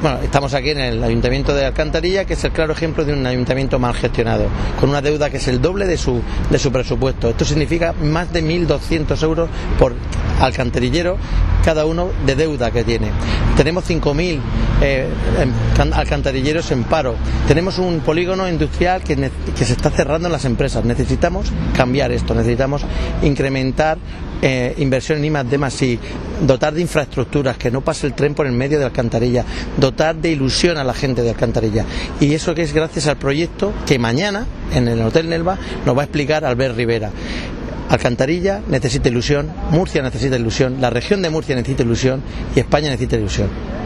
Bueno, estamos aquí en el Ayuntamiento de Alcantarilla, que es el claro ejemplo de un ayuntamiento mal gestionado, con una deuda que es el doble de su presupuesto. Esto significa más de 1.200 euros por alcantarillero cada uno de deuda que tiene. Tenemos 5.000 alcantarilleros en paro. Tenemos un polígono industrial que se está cerrando en las empresas. Necesitamos cambiar esto, necesitamos incrementar inversión en I+D+I, dotar de infraestructuras, que no pase el tren por el medio de Alcantarilla, dotar de ilusión a la gente de Alcantarilla. Y eso que es gracias al proyecto que mañana en el Hotel Nelva nos va a explicar Albert Rivera. Alcantarilla necesita ilusión, Murcia necesita ilusión, la región de Murcia necesita ilusión y España necesita ilusión.